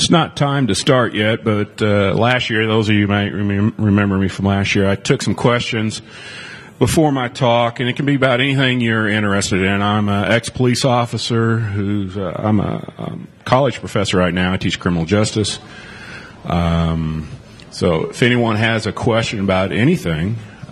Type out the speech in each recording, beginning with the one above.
It's not time to start yet, but last year, those of you might remember me from last year, I took some questions before my talk, and it can be about anything you're interested in. I'm an ex-police officer I'm a college professor right now. I teach criminal justice. So if anyone has a question about anything,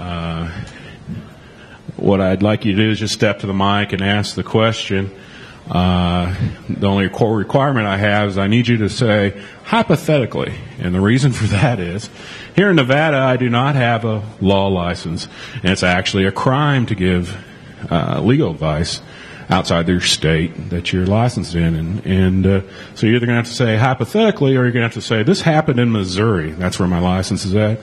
what I'd like you to do is just step to the mic and ask the question. The only requirement I have is I need you to say hypothetically, and the reason for that is here in Nevada I do not have a law license, and it's actually a crime to give legal advice outside your state that you're licensed in, and so you're either going to have to say hypothetically, or you're going to have to say this happened in Missouri. That's where my license is at.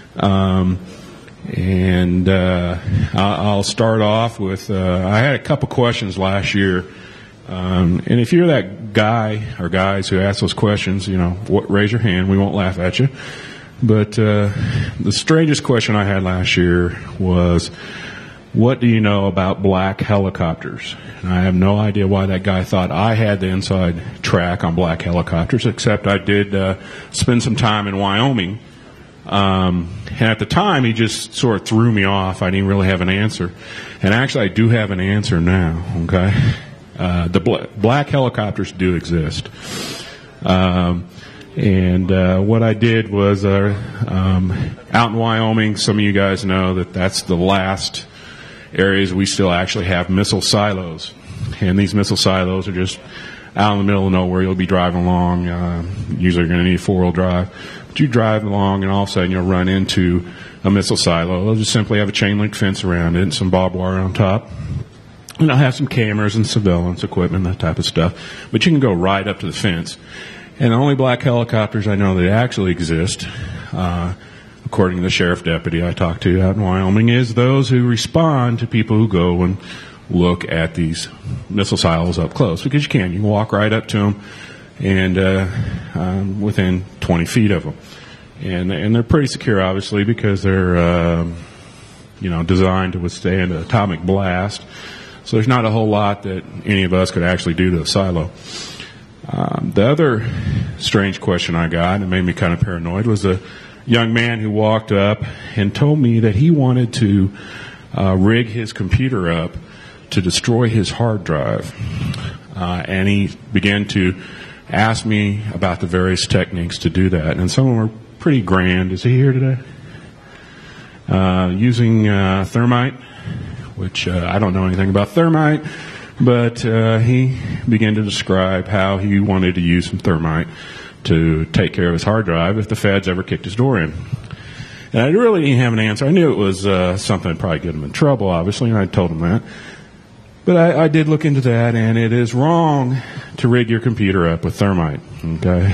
I'll start off with I had a couple questions last year. And if you're that guy or guys who ask those questions, raise your hand. We won't laugh at you. But the strangest question I had last year was, what do you know about black helicopters? And I have no idea why that guy thought I had the inside track on black helicopters, except I did spend some time in Wyoming. And at the time, he just sort of threw me off. I didn't really have an answer. And actually, I do have an answer now, okay? The black helicopters do exist. What I did was, out in Wyoming, some of you guys know that that's the last areas we still actually have missile silos. And these missile silos are just out in the middle of nowhere. You'll be driving along, usually you're going to need a four-wheel drive. But you drive along and all of a sudden you'll run into a missile silo. They'll just simply have a chain link fence around it and some barbed wire on top. And I'll have some cameras and surveillance equipment, that type of stuff. But you can go right up to the fence. And the only black helicopters I know that actually exist, according to the sheriff deputy I talked to out in Wyoming, is those who respond to people who go and look at these missile silos up close. Because you can walk right up to them and within 20 feet of them. And they're pretty secure, obviously, because they're designed to withstand an atomic blast. So there's not a whole lot that any of us could actually do to a silo. The other strange question I got, and made me kind of paranoid, was a young man who walked up and told me that he wanted to rig his computer up to destroy his hard drive. And he began to ask me about the various techniques to do that. And some of them were pretty grand. Is he here today? Using thermite, which I don't know anything about thermite, but he began to describe how he wanted to use some thermite to take care of his hard drive if the feds ever kicked his door in. And I really didn't have an answer. I knew it was something that probably get him in trouble, obviously, and I told him that. But I did look into that, and it is wrong to rig your computer up with thermite, okay?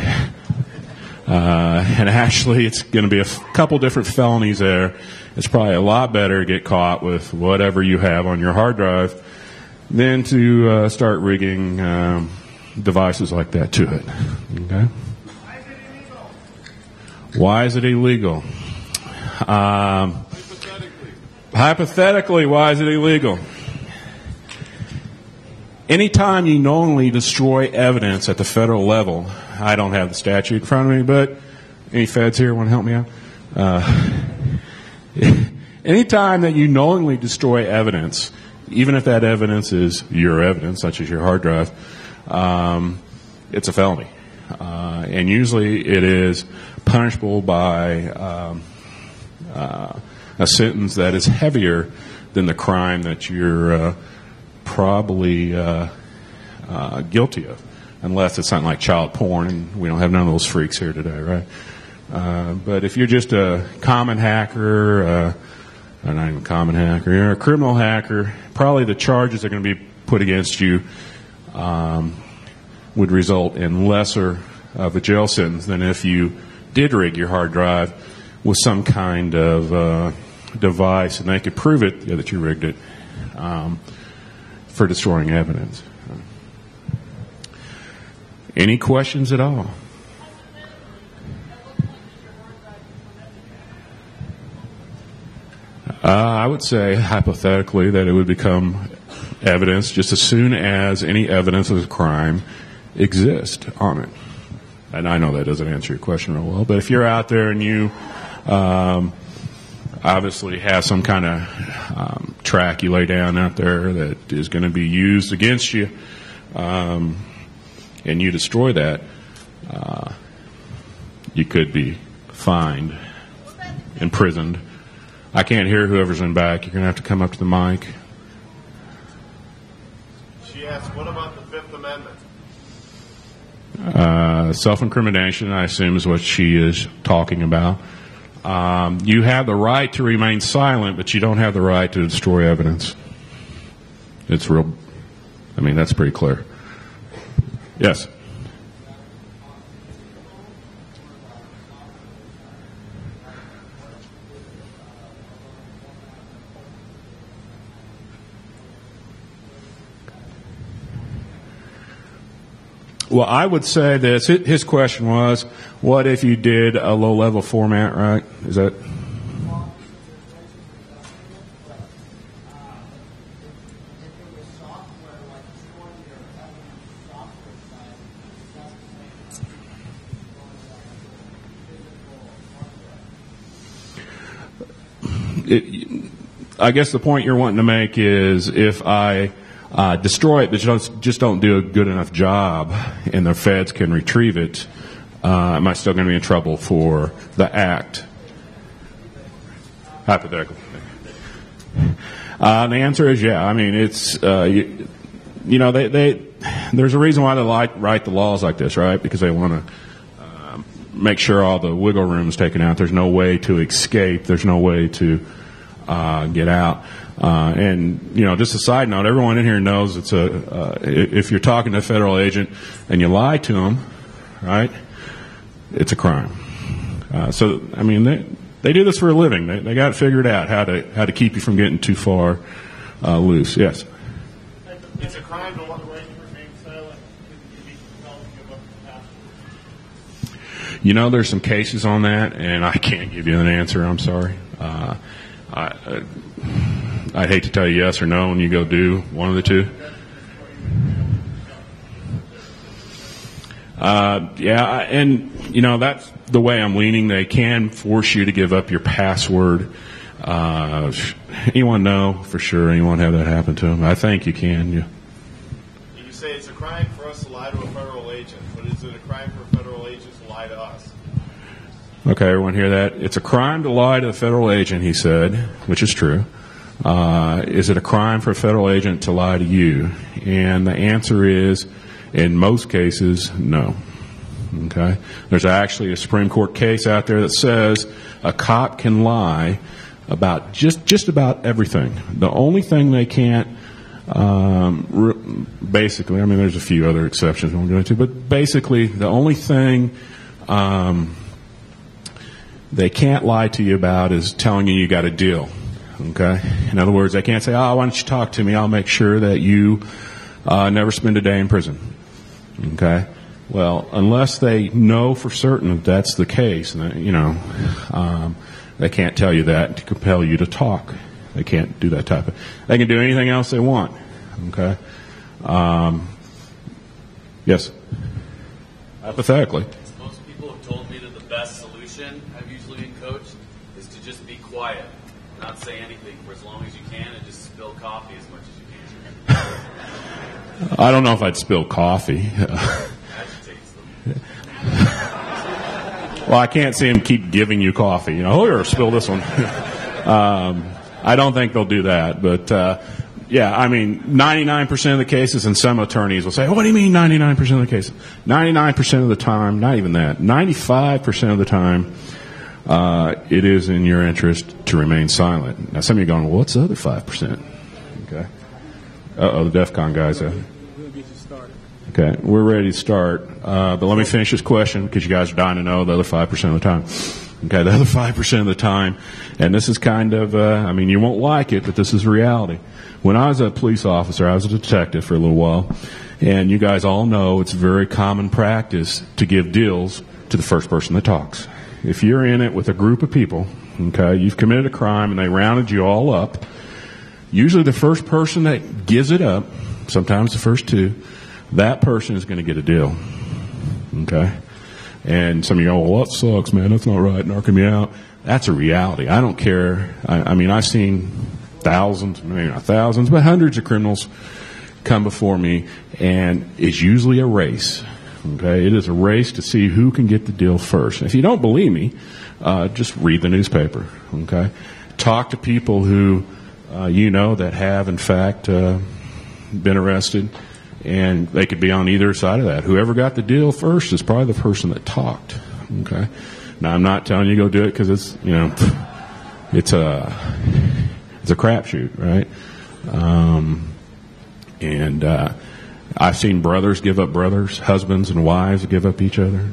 And actually, it's going to be a couple different felonies there. It's probably a lot better to get caught with whatever you have on your hard drive than to start rigging devices like that to it. Okay? Why is it illegal? Hypothetically, why is it illegal? Anytime you knowingly destroy evidence at the federal level, I don't have the statute in front of me, but any feds here want to help me out? Anytime that you knowingly destroy evidence, even if that evidence is your evidence, such as your hard drive, it's a felony. And usually it is punishable by a sentence that is heavier than the crime that you're probably guilty of, unless it's something like child porn, and we don't have none of those freaks here today, right? But if you're just a common hacker, or not even common hacker, you're a criminal hacker, probably the charges that are going to be put against you would result in lesser of a jail sentence than if you did rig your hard drive with some kind of device, and they could prove it that you rigged it for destroying evidence. Any questions at all? I would say, hypothetically, that it would become evidence just as soon as any evidence of a crime exists on it. and I know that doesn't answer your question real well, but if you're out there and you obviously have some kind of track you lay down out there that is going to be used against you, and you destroy that, you could be fined, imprisoned. I can't hear whoever's in back. You're going to have to come up to the mic. She asked, what about the Fifth Amendment? Self-incrimination, I assume, is what she is talking about. You have the right to remain silent, but you don't have the right to destroy evidence. It's real. I mean, that's pretty clear. Yes. Well, I would say this. His question was, what if you did a low-level format, right? Is that... I guess the point you're wanting to make is if I destroy it, but you just don't do a good enough job, and the feds can retrieve it, am I still going to be in trouble for the act? Hypothetical. The answer is yeah. I mean, it's there's a reason why they write the laws like this, right? Because they want to make sure all the wiggle room is taken out. There's no way to escape. There's no way to get out. And just a side note, everyone in here knows it's if you're talking to a federal agent and you lie to them, right, it's a crime. So I mean, they do this for a living. They got it figured out how to keep you from getting too far loose. Yes. It's a crime to remain silent. Give up the password. There's some cases on that, and I can't give you an answer. I'm sorry. I'd hate to tell you yes or no, and you go do one of the two. That's the way I'm leaning. They can force you to give up your password. Anyone know for sure? Anyone have that happen to them? I think you can. Yeah. You say it's a crime for us to lie to a federal agent, but is it a crime for a federal agent to lie to us? Okay, everyone hear that? It's a crime to lie to a federal agent, he said, which is true. Is it a crime for a federal agent to lie to you? And the answer is, in most cases, no. Okay? There's actually a Supreme Court case out there that says a cop can lie about just about everything. The only thing they can't, basically, I mean, there's a few other exceptions we won't go into, but basically the only thing they can't lie to you about is telling you got a deal. Okay? In other words, they can't say, why don't you talk to me? I'll make sure that you never spend a day in prison. Okay? Well, unless they know for certain that that's the case, they can't tell you that to compel you to talk. They can't do that type of... They can do anything else they want. Okay? Yes? Hypothetically. Most people have told me that the best solution I've usually been coached is to just be quiet, not say anything for as long as you can, and just spill coffee as much as you can. I don't know if I'd spill coffee. Agitates them. Well, I can't see him keep giving you coffee. Here, spill this one. I don't think they'll do that. But, 99% of the cases, and some attorneys will say, what do you mean 99% of the cases? 99% of the time, not even that, 95% of the time, it is in your interest to remain silent. Now, some of you are going, what's the other 5%? Okay. The DEF CON guys. We'll get you started. Okay, we're ready to start. But let me finish this question because you guys are dying to know the other 5% of the time. Okay, the other 5% of the time, and this is kind of, you won't like it, but this is reality. When I was a police officer, I was a detective for a little while, and you guys all know it's very common practice to give deals to the first person that talks. If you're in it with a group of people, okay, you've committed a crime and they rounded you all up, usually the first person that gives it up, sometimes the first two, that person is going to get a deal. Okay? And some of you go, well, that sucks, man. That's not right. Narking me out. That's a reality. I don't care. I mean, I've seen thousands, maybe not thousands, but hundreds of criminals come before me, and it's usually a race. Okay, it is a race to see who can get the deal first. If you don't believe me, just read the newspaper. Okay, talk to people who that have in fact been arrested, and they could be on either side of that. Whoever got the deal first is probably the person that talked. Okay, now I'm not telling you to go do it because it's it's a crapshoot, right? And I've seen brothers give up brothers, husbands and wives give up each other.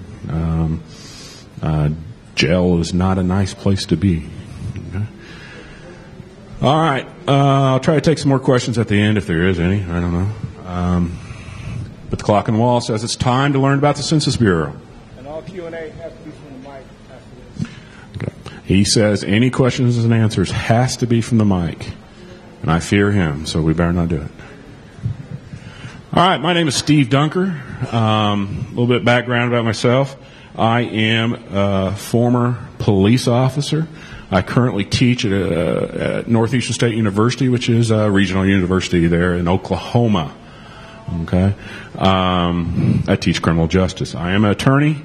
Jail is not a nice place to be. Okay? All right. I'll try to take some more questions at the end if there is any. I don't know. But the clock on the wall says it's time to learn about the Census Bureau. And all Q&A has to be from the mic after this. Okay. He says any questions and answers has to be from the mic. And I fear him, so we better not do it. All right, my name is Steve Dunker. A little bit of background about myself. I am a former police officer. I currently teach at Northeastern State University, which is a regional university there in Oklahoma. Okay, I teach criminal justice. I am an attorney,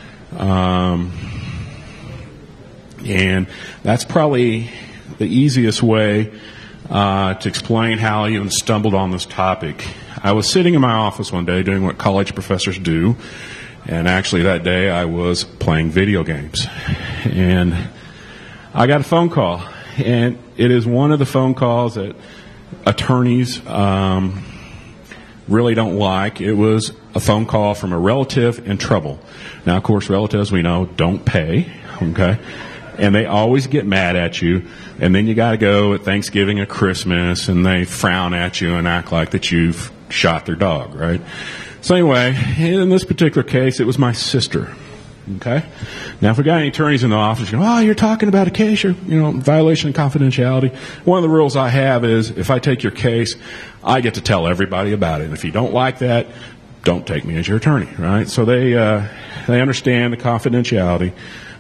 and that's probably the easiest way to explain how I even stumbled on this topic. I was sitting in my office one day doing what college professors do, and actually that day I was playing video games. And I got a phone call, and it is one of the phone calls that attorneys really don't like. It was a phone call from a relative in trouble. Now, of course, relatives, we know, don't pay, okay? And they always get mad at you, and then you got to go at Thanksgiving or Christmas, and they frown at you and act like that you've shot their dog, right? So anyway, in this particular case, it was my sister. Okay? Now, if we got any attorneys in the office, you go, oh, you're talking about a case, or, violation of confidentiality. One of the rules I have is if I take your case, I get to tell everybody about it. And if you don't like that, don't take me as your attorney, right? So they understand the confidentiality.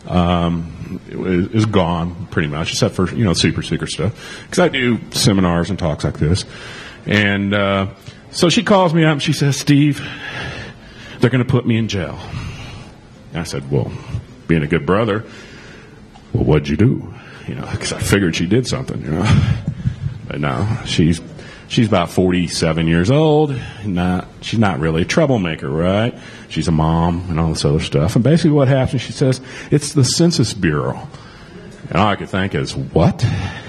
Is gone pretty much, except for, super secret stuff. Because I do seminars and talks like this. And so she calls me up and she says, Steve, they're going to put me in jail. And I said, well, being a good brother, well, what'd you do? Because I figured she did something, But no, she's about 47 years old. She's not really a troublemaker, right? She's a mom and all this other stuff. And basically what happens, she says, it's the Census Bureau. And all I could think is, what?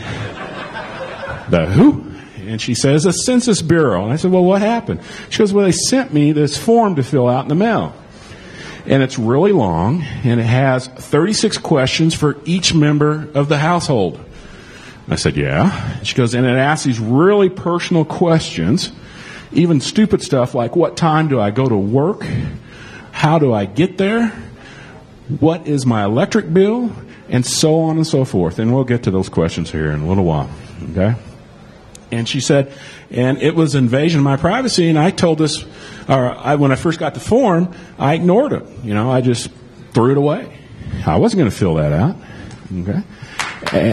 The who? And she says, the Census Bureau. And I said, well, what happened? She goes, well, they sent me this form to fill out in the mail. And it's really long, and it has 36 questions for each member of the household. I said, yeah. She goes, and it asks these really personal questions, even stupid stuff like, what time do I go to work? How do I get there? What is my electric bill? And so on and so forth. And we'll get to those questions here in a little while. Okay? And she said, and it was invasion of my privacy, and I told this, when I first got the form, I ignored it. I just threw it away. I wasn't going to fill that out. Okay? And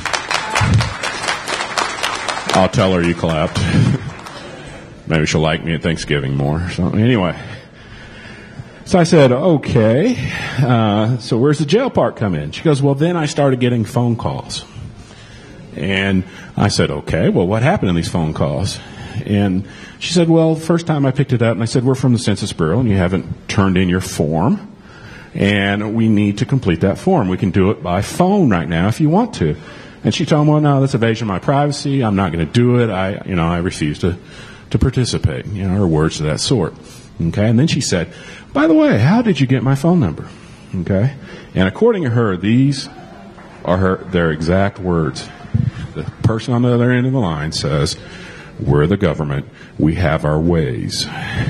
I'll tell her you clapped. Maybe she'll like me at Thanksgiving more or something. Anyway. So I said, okay, so where's the jail part come in? She goes, well, then I started getting phone calls. And I said, okay, well, what happened in these phone calls? And she said, well, the first time I picked it up, and I said, we're from the Census Bureau, and you haven't turned in your form, and we need to complete that form. We can do it by phone right now if you want to. And she told me, well, no, that's invasion of my privacy. I'm not going to do it. I refuse to participate, or words of that sort. Okay, and then she said, by the way, how did you get my phone number? Okay, and according to her, these are their exact words. The person on the other end of the line says, we're the government. We have our ways.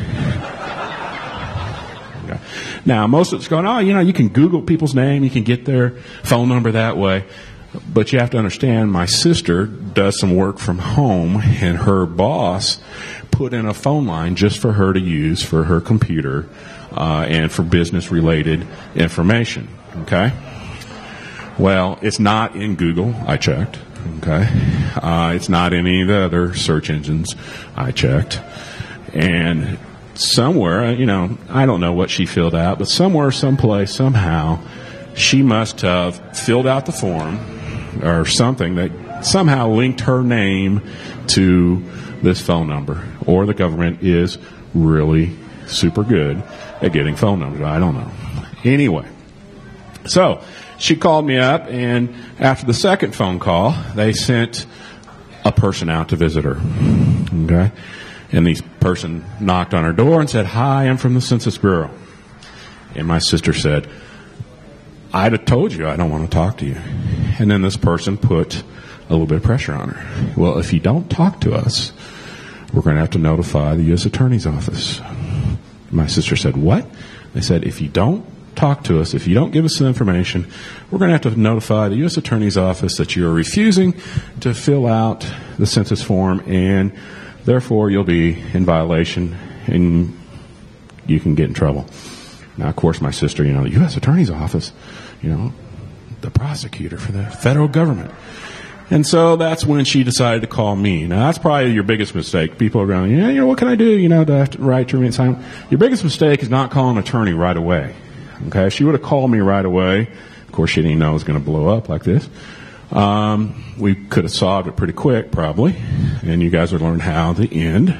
Okay. Now, most of it's going, you can Google people's name. You can get their phone number that way. But you have to understand, my sister does some work from home, and her boss put in a phone line just for her to use for her computer and for business-related information. Okay? Well, it's not in Google. I checked. Okay? It's not in any of the other search engines. I checked. And somewhere, I don't know what she filled out, but somewhere, someplace, somehow, she must have filled out the form or something that somehow linked her name to this phone number. Or the government is really super good at getting phone numbers. I don't know. Anyway, so she called me up, and after the second phone call, they sent a person out to visit her. Okay? And the person knocked on her door and said, "Hi, I'm from the Census Bureau." And my sister said, "I'd have told you I don't want to talk to you." And then this person put a little bit of pressure on her. "Well, if you don't talk to us, we're going to have to notify the U.S. Attorney's Office." My sister said, "What?" They said, "If you don't talk to us, if you don't give us the information, we're going to have to notify the U.S. Attorney's Office that you are refusing to fill out the census form, and therefore you'll be in violation and you can get in trouble." Now, of course, my sister, the U.S. Attorney's Office, the prosecutor for the federal government. And so that's when she decided to call me. Now, that's probably your biggest mistake. People are going, what can I do, to have to write to me? Your biggest mistake is not calling an attorney right away. Okay? If she would have called me right away, of course, she didn't know it was going to blow up like this. We could have solved it pretty quick, probably. And you guys would learn how to end.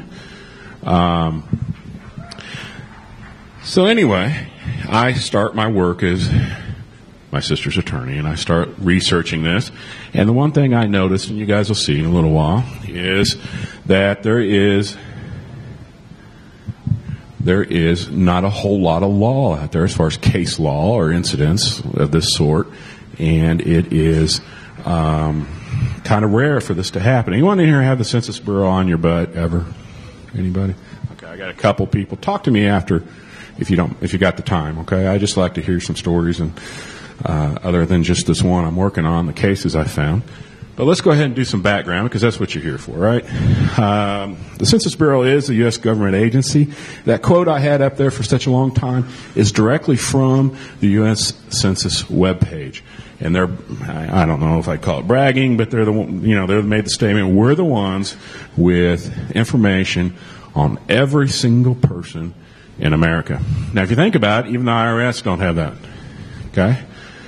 So anyway, I start my work as my sister's attorney, and I start researching this. And the one thing I noticed, and you guys will see in a little while, is that there is not a whole lot of law out there as far as case law or incidents of this sort, and it is kind of rare for this to happen. Anyone in here have the Census Bureau on your butt ever? Anybody? Okay, I got a couple people. Talk to me after if you got the time. Okay, I just like to hear some stories and other than just this one I'm working on, the cases I found. But let's go ahead and do some background because that's what you're here for, right? The Census Bureau is a U.S. government agency. That quote I had up there for such a long time is directly from the U.S. Census webpage. And I don't know if I'd call it bragging, but they're they made the statement, we're the ones with information on every single person in America. Now, if you think about it, even the IRS don't have that. Okay?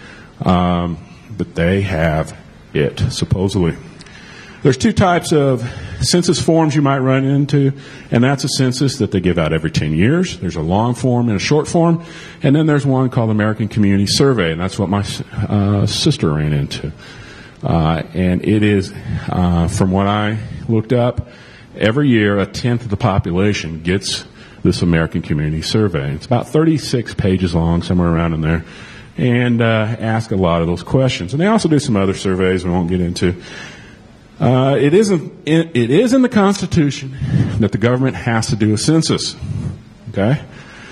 But they have it, supposedly. There's two types of census forms you might run into, and that's a census that they give out every 10 years. There's a long form and a short form, and then there's one called American Community Survey, and that's what my sister ran into. And it is, from what I looked up, every year a tenth of the population gets this American Community Survey. It's about 36 pages long, somewhere around in there. And ask a lot of those questions. And they also do some other surveys we won't get into. It is in the Constitution that the government has to do a census. Okay?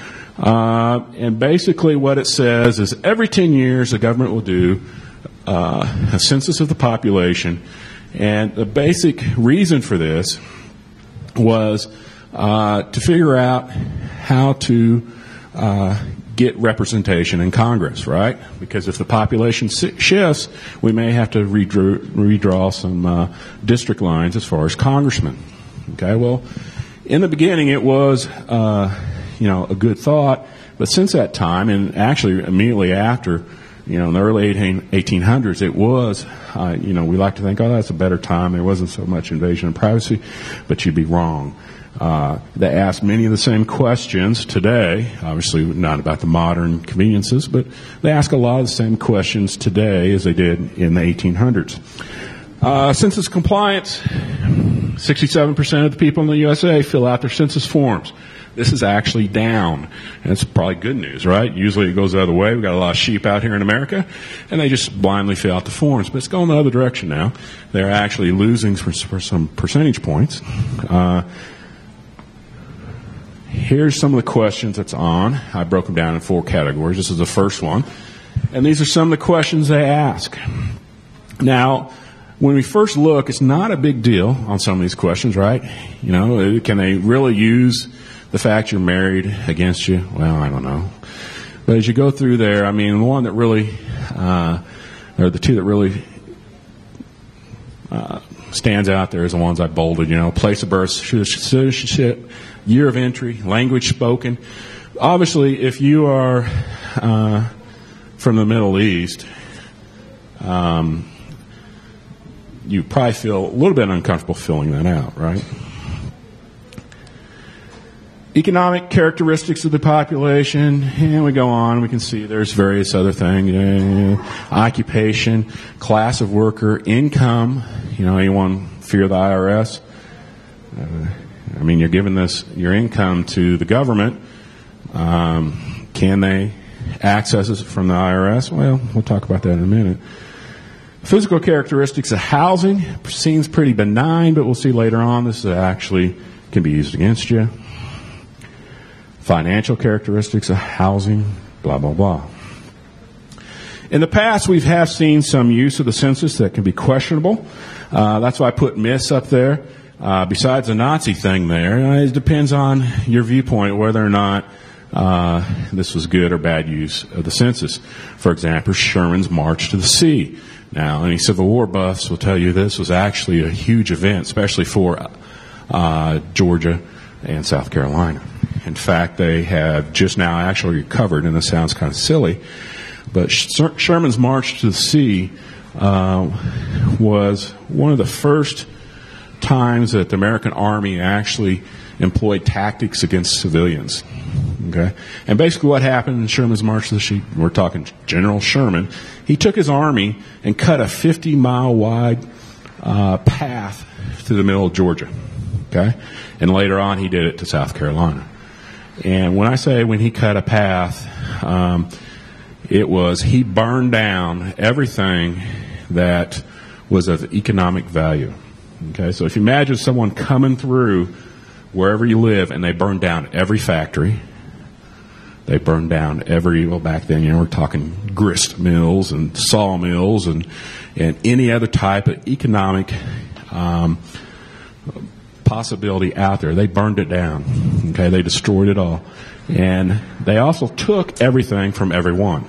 And basically what it says is every 10 years the government will do a census of the population. And the basic reason for this was to figure out how to get representation in Congress, right? Because if the population shifts, we may have to redraw some district lines as far as congressmen. Okay, well, in the beginning it was, a good thought, but since that time, and actually immediately after, in the early 1800s, it was, we like to think, that's a better time. There wasn't so much invasion of privacy, but you'd be wrong. They ask many of the same questions today, obviously not about the modern conveniences, but they ask a lot of the same questions today as they did in the 1800s. Census compliance, 67% of the people in the USA fill out their census forms. This is actually down. And it's probably good news, right? Usually it goes the other way. We've got a lot of sheep out here in America, and they just blindly fill out the forms. But it's going the other direction now. They're actually losing for some percentage points. Here's some of the questions that's on. I broke them down in 4 categories. This is the first one. And these are some of the questions they ask. Now, when we first look, it's not a big deal on some of these questions, right? Can they really use The fact you're married against you, well, I don't know. But as you go through there, I mean, the one that really, or the two that really stands out there is the ones I bolded, place of birth, citizenship, year of entry, language spoken. Obviously, if you are from the Middle East, you probably feel a little bit uncomfortable filling that out, right? Economic characteristics of the population, and we go on. We can see there's various other things. Occupation, class of worker, income. Anyone fear the IRS? You're giving your income to the government. Can they access it from the IRS? Well, we'll talk about that in a minute. Physical characteristics of housing seems pretty benign, but we'll see later on this actually can be used against you. Financial characteristics of housing, blah, blah, blah. In the past, we have seen some use of the census that can be questionable. That's why I put myths up there. Besides the Nazi thing there, it depends on your viewpoint whether or not this was good or bad use of the census. For example, Sherman's March to the Sea. Now, any Civil War buffs will tell you this was actually a huge event, especially for Georgia and South Carolina. In fact, they have just now actually recovered, and this sounds kind of silly, but Sherman's March to the Sea was one of the first times that the American Army actually employed tactics against civilians. Okay? And basically what happened in Sherman's March to the Sea, we're talking General Sherman, he took his army and cut a 50-mile wide path through the middle of Georgia. Okay? And later on he did it to South Carolina. And when I say when he cut a path, he burned down everything that was of economic value. Okay, so if you imagine someone coming through wherever you live and they burned down every factory, they burned down back then, we're talking grist mills and sawmills and any other type of economic possibility out there. They burned it down. Okay, they destroyed it all. And they also took everything from everyone.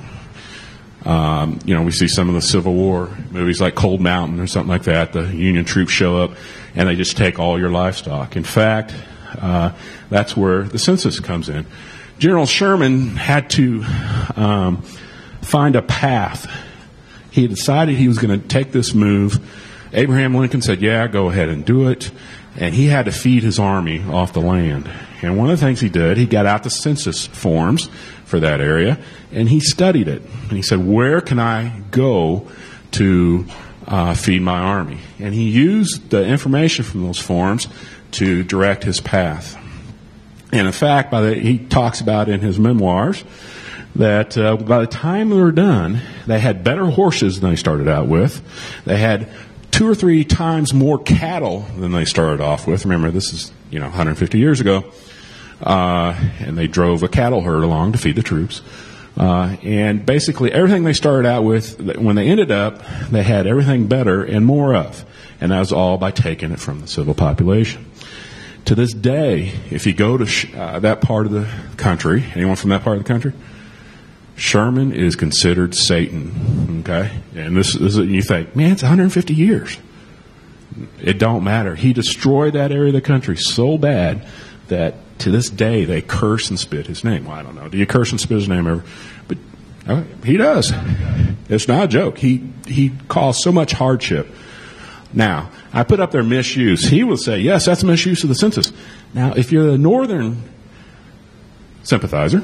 We see some of the Civil War movies like Cold Mountain or something like that. The Union troops show up and they just take all your livestock. In fact, that's where the census comes in. General Sherman had to find a path. He decided he was going to take this move. Abraham Lincoln said, yeah, go ahead and do it. And he had to feed his army off the land. And one of the things he did, he got out the census forms for that area, and he studied it. And he said, where can I go to feed my army? And he used the information from those forms to direct his path. And in fact, he talks about in his memoirs that by the time they were done, they had better horses than they started out with. They had 2 or 3 times more cattle than they started off with. Remember, this is 150 years ago. And they drove a cattle herd along to feed the troops. And basically everything they started out with, when they ended up, they had everything better and more of. And that was all by taking it from the civil population. To this day, if you go to that part of the country, anyone from that part of the country, Sherman is considered Satan. Okay? And this is, you think, man, it's 150 years. It don't matter. He destroyed that area of the country so bad that to this day they curse and spit his name. Well, I don't know. Do you curse and spit his name ever? But he does. It's not a joke. He caused so much hardship. Now, I put up their misuse. He will say, yes, that's misuse of the census. Now, if you're a northern sympathizer,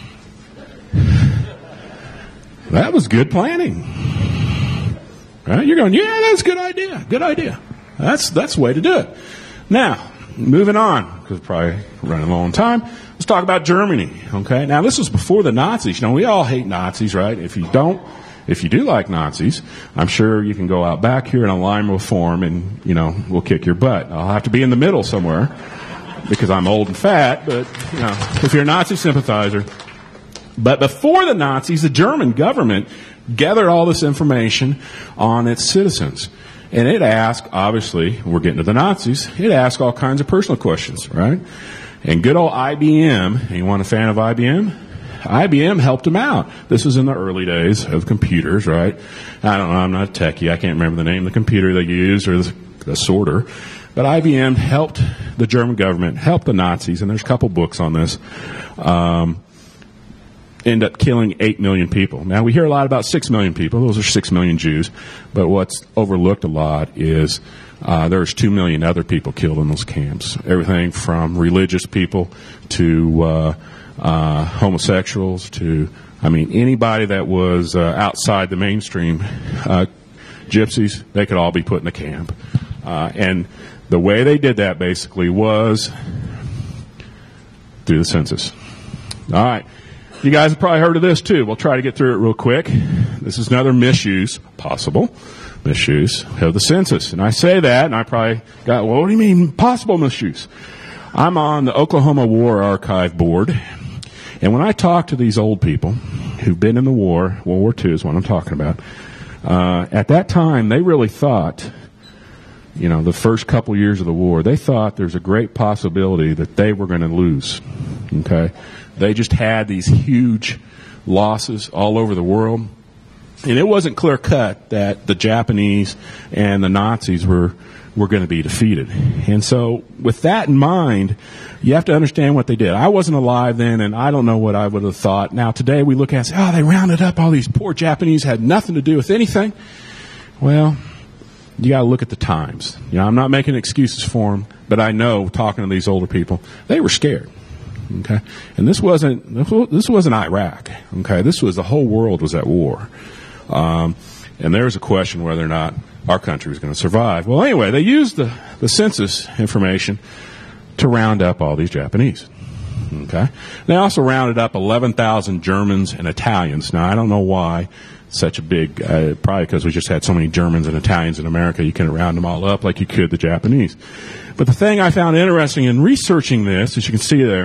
that was good planning. Right? You're going, yeah, that's a good idea. Good idea. That's the way to do it. Now, moving on, because we're probably running low on time, let's talk about Germany. Okay? Now, this was before the Nazis. We all hate Nazis, right? If you do like Nazis, I'm sure you can go out back here in a line reform and, we'll kick your butt. I'll have to be in the middle somewhere because I'm old and fat, but, if you're a Nazi sympathizer. But before the Nazis, the German government gathered all this information on its citizens. And it asked, obviously, we're getting to the Nazis, it asked all kinds of personal questions, right? And good old IBM, anyone a fan of IBM? IBM helped them out. This was in the early days of computers, right? I don't know, I'm not a techie. I can't remember the name of the computer they used or the sorter. But IBM helped the German government, helped the Nazis, and there's a couple books on this, end up killing 8 million people. Now, we hear a lot about 6 million people. Those are 6 million Jews. But what's overlooked a lot is there's 2 million other people killed in those camps. Everything from religious people to homosexuals to, anybody that was outside the mainstream gypsies, they could all be put in the camp. And the way they did that basically was through the census. All right. You guys have probably heard of this too. We'll try to get through it real quick. This is another possible misuse of the census. And I say that, and I probably got, well, what do you mean possible misuse? I'm on the Oklahoma War Archive Board, and when I talk to these old people who've been in the war, World War II is what I'm talking about, at that time they really thought, the first couple years of the war, they thought there's a great possibility that they were going to lose. Okay? They just had these huge losses all over the world. And it wasn't clear cut that the Japanese and the Nazis were going to be defeated. And so with that in mind, you have to understand what they did. I wasn't alive then, and I don't know what I would have thought. Now today we look at it and say, they rounded up all these poor Japanese, had nothing to do with anything. Well, you got to look at the times. I'm not making excuses for them, but I know, talking to these older people, they were scared. Okay, and this wasn't Iraq. Okay, this was the whole world was at war, and there was a question whether or not our country was going to survive. Well, anyway, they used the census information to round up all these Japanese. Okay, they also rounded up 11,000 Germans and Italians. Now I don't know why such a big, probably because we just had so many Germans and Italians in America, you couldn't round them all up like you could the Japanese. But the thing I found interesting in researching this, as you can see there,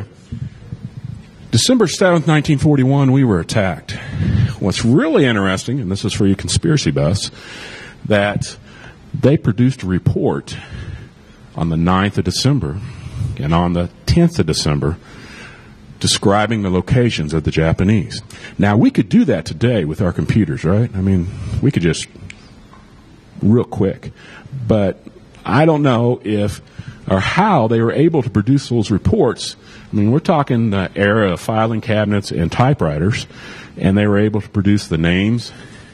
December 7th, 1941, we were attacked. What's really interesting, and this is for you conspiracy buffs, that they produced a report on the 9th of December and on the 10th of December describing the locations of the Japanese. Now, we could do that today with our computers, right? We could just real quick. But I don't know if or how they were able to produce those reports. We're talking the era of filing cabinets and typewriters, and they were able to produce the names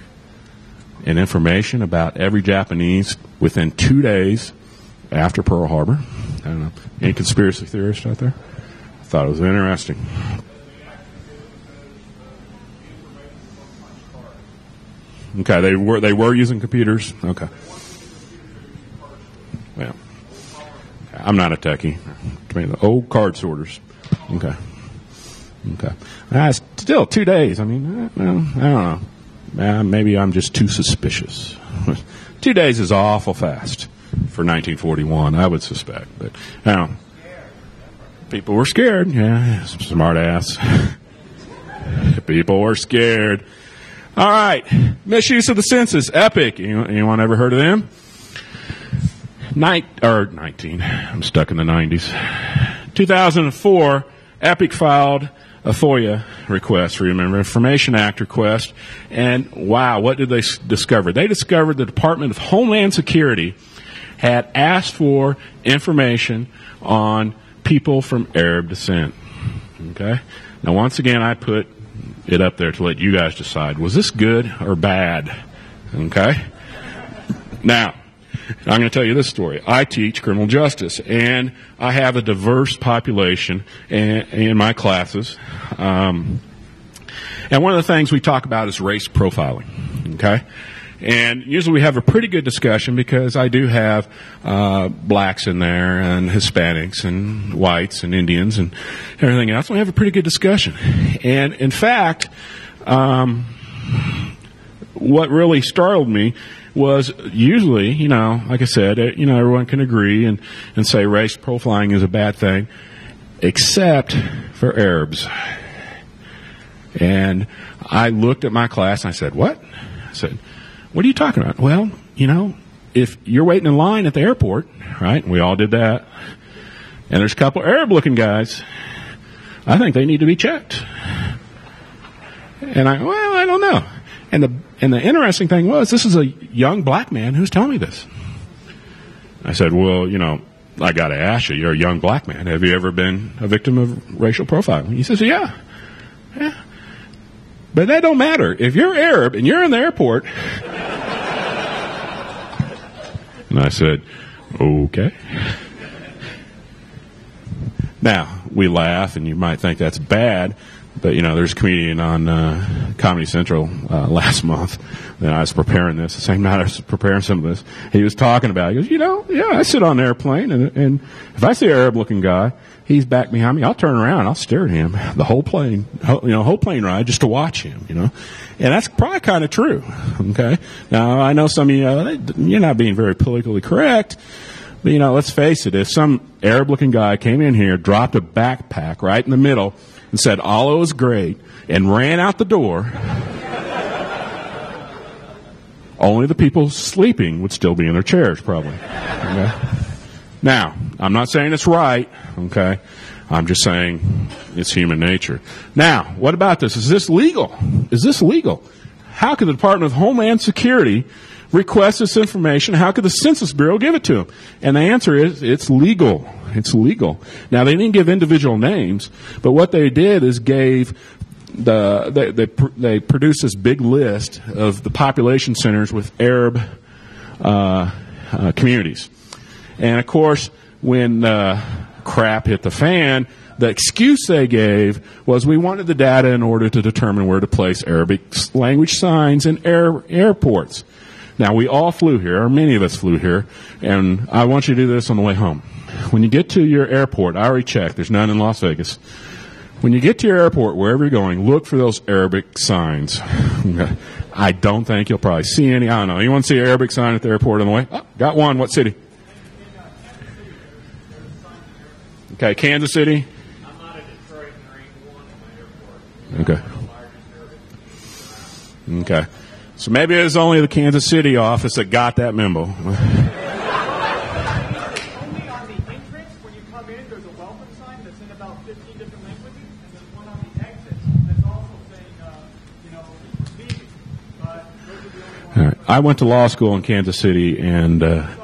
and information about every Japanese within 2 days after Pearl Harbor. I don't know. Any conspiracy theorists out there? I thought it was interesting. Okay, they were using computers. Okay. Well, I'm not a techie. The old card sorters. Okay. Still 2 days. I don't know. Maybe I'm just too suspicious. 2 days is awful fast for 1941, I would suspect. But people were scared. Yeah, smart ass. People were scared. All right, misuse of the census, Epic. Anyone ever heard of them? 19. I'm stuck in the 90s. 2004, Epic filed a FOIA request, Remember Information Act request, and wow, what did they discover? They discovered the Department of Homeland Security had asked for information on people from Arab descent. Okay? Now, once again, I put it up there to let you guys decide. Was this good or bad? Okay? Now, I'm going to tell you this story. I teach criminal justice, and I have a diverse population in my classes. And one of the things we talk about is race profiling. Okay? And usually we have a pretty good discussion because I do have blacks in there and Hispanics and whites and Indians and everything else. We have a pretty good discussion. And in fact, what really startled me was usually, like I said, everyone can agree and say race profiling is a bad thing, except for Arabs. And I looked at my class and I said, what? I said, what are you talking about? Well, if you're waiting in line at the airport, right? We all did that. and there's a couple Arab-looking guys. I think they need to be checked. And I don't know. And the interesting thing was, this is a young black man who's telling me this. I said, well, I got to ask you, you're a young black man. Have you ever been a victim of racial profiling? He says, yeah. But that don't matter. If you're Arab and you're in the airport. And I said, okay. Now, we laugh, and you might think that's bad, but, there's a comedian on Comedy Central last month that I was preparing this, the same night I was preparing some of this. He was talking about it. He goes, I sit on an airplane, and if I see an Arab-looking guy, he's back behind me, I'll turn around, I'll stare at him the whole plane, whole plane ride just to watch him, And that's probably kind of true, okay? Now, I know some of you're not being very politically correct, but, let's face it, if some Arab-looking guy came in here, dropped a backpack right in the middle, and said Allah was great, and ran out the door, only the people sleeping would still be in their chairs, probably. Okay? Now, I'm not saying it's right, okay? I'm just saying it's human nature. Now, what about this? Is this legal? Is this legal? How could the Department of Homeland Security request this information? How could the Census Bureau give it to them? And the answer is, it's legal. It's legal. Now, they didn't give individual names, but what they did is gave they produced this big list of the population centers with Arab communities. And, of course, when crap hit the fan, the excuse they gave was we wanted the data in order to determine where to place Arabic language signs in airports. Now, we all flew here, or many of us flew here, and I want you to do this on the way home. When you get to your airport, I already checked, there's none in Las Vegas. When you get to your airport, wherever you're going, look for those Arabic signs. I don't think you'll probably see any. I don't know. You want to see an Arabic sign at the airport on the way? Oh, got one. What city? Okay, Kansas City? I'm not in Detroit, and there ain't one at my airport. Okay. So maybe it was only the Kansas City office that got that memo. Only on the entrance, when you come in, there's a welcome sign that's in about 15 different languages, and there's one on the exit that's also saying, leaving. But those are the only ones. All right. I went to law school in Kansas City, and